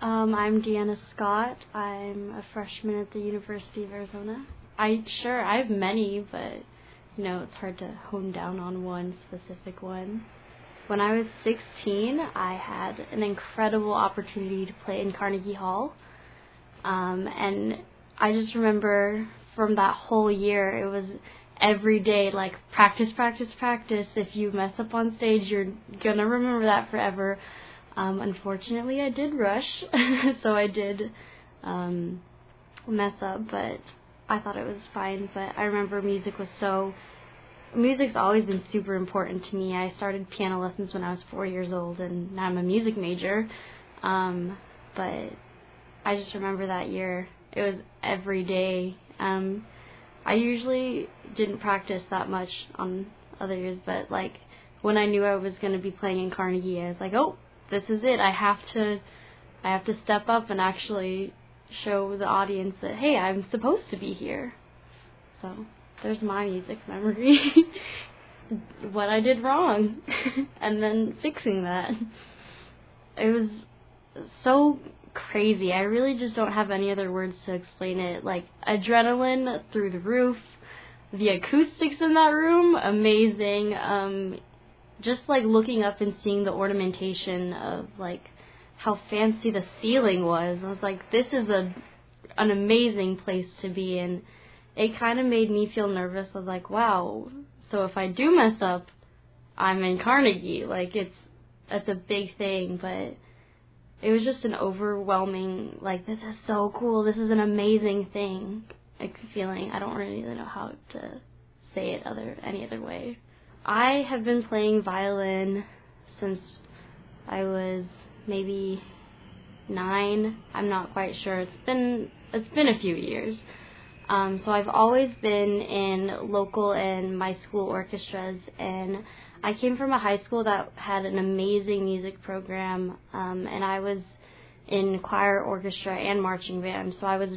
I'm Deanna Scott. I'm a freshman at the University of Arizona. I have many, but, it's hard to hone down on one specific one. When I was 16, I had an incredible opportunity to play in Carnegie Hall. And I just remember from that whole year, it was every day, like, practice, practice, practice. If you mess up on stage, you're going to remember that forever. Unfortunately, I did rush, so I did mess up, but I thought it was fine. But I remember music's always been super important to me. I started piano lessons when I was 4 years old, and now I'm a music major. But I just remember that year. It was every day. I usually didn't practice that much on other years, but, like, when I knew I was going to be playing in Carnegie, I was like, oh, this is it. I have to step up and actually show the audience that, hey, I'm supposed to be here. So there's my music memory. What I did wrong. And then fixing that. It was so crazy. I really just don't have any other words to explain it. Like, adrenaline through the roof. The acoustics in that room, amazing. Just, like, looking up and seeing the ornamentation of, like, how fancy the ceiling was. I was like, this is an amazing place to be in. It kind of made me feel nervous. I was like, wow, so if I do mess up, I'm in Carnegie. Like, that's a big thing, but it was just an overwhelming, like, this is so cool. This is an amazing thing, like, feeling. I don't really know how to say it any other way. I have been playing violin since I was maybe 9. I'm not quite sure. It's been a few years. So I've always been in local and my school orchestras, and I came from a high school that had an amazing music program, and I was in choir, orchestra, and marching band. So I was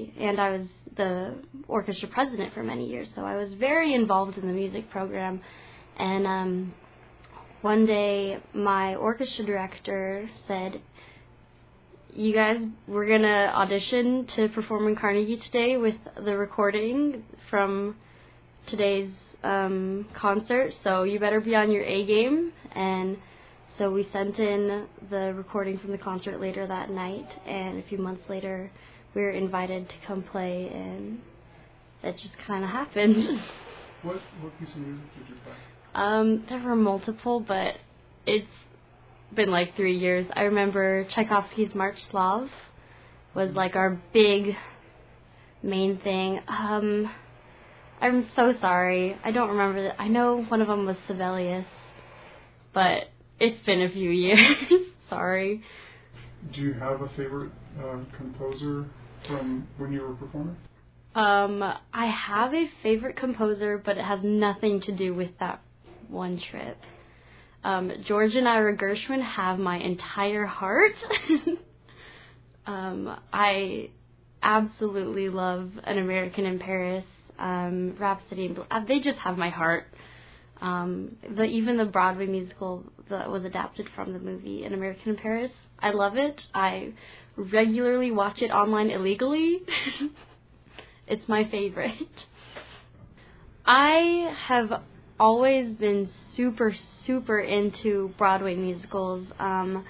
the orchestra president for many years. So I was very involved in the music program. And one day, my orchestra director said, you guys, we're going to audition to perform in Carnegie today with the recording from today's concert, so you better be on your A game. And so we sent in the recording from the concert later that night, and a few months later, we were invited to come play, and it just kind of happened. What piece of music did you play? There were multiple, but it's been like 3 years. I remember Tchaikovsky's March Slav was like our big main thing. I'm so sorry. I don't remember that. I know one of them was Sibelius, but it's been a few years. Sorry. Do you have a favorite composer from when you were performing? I have a favorite composer, but it has nothing to do with that one trip. George and Ira Gershwin have my entire heart. I absolutely love An American in Paris, Rhapsody in Blue. They just have my heart. Even the Broadway musical that was adapted from the movie An American in Paris, I love it. I regularly watch it online illegally. It's my favorite. I have always been super, super into Broadway musicals. I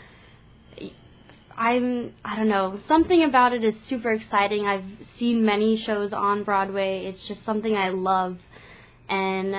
don't know, something about it is super exciting. I've seen many shows on Broadway. It's just something I love. And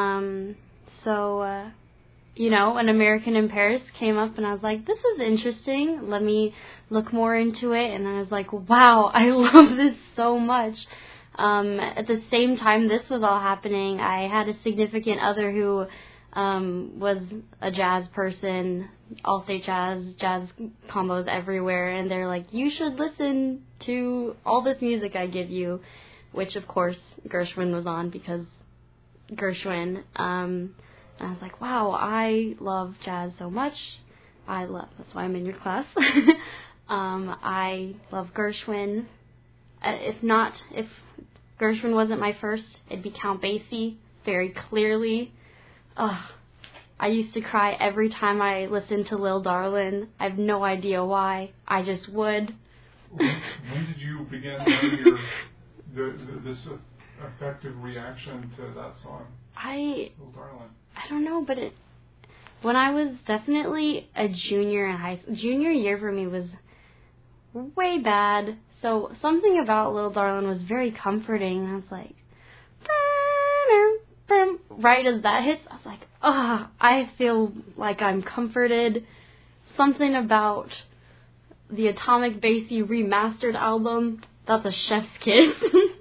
An American in Paris came up, and I was like, this is interesting. Let me look more into it. And I was like, wow, I love this so much. At the same time this was all happening, I had a significant other who was a jazz person, all-state jazz combos everywhere, and they're like, you should listen to all this music I give you, which of course Gershwin was on because Gershwin. And I was like, wow, I love jazz so much. That's why I'm in your class. I love Gershwin. If Gershwin wasn't my first, it'd be Count Basie, very clearly. I used to cry every time I listened to Lil Darlin. I have no idea why. I just would. When did you begin having this effective reaction to that song, Lil Darlin? I don't know, but when I was definitely a junior in high school, junior year for me was way bad. So something about Lil Darlin was very comforting. I was like, right as that hits, I was like, I feel like I'm comforted. Something about the Atomic Bassy remastered album, that's a chef's kiss.